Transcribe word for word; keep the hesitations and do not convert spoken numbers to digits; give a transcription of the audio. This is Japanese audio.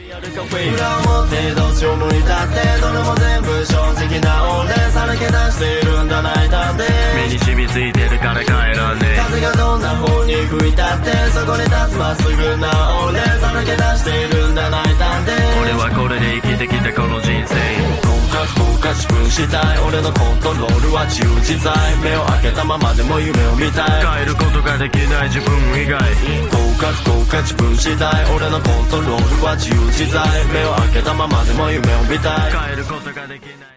裏表どっちを向いたってどれも全部正直な俺さらけ出しているんだ泣いたって目に染みついてるから帰らねえ風がどんな方に吹いたってそこに立つまっすぐな俺さらけ出しているんだ泣いたって俺はこれで生きてきたこの人生カチカチ分したい俺のコントロールは自由自在目を開けたままでも夢を見たい変えることができない自分以外高価高価自分次第俺のコントロールは自由自在目を開けたままでも夢を見たい変えることができない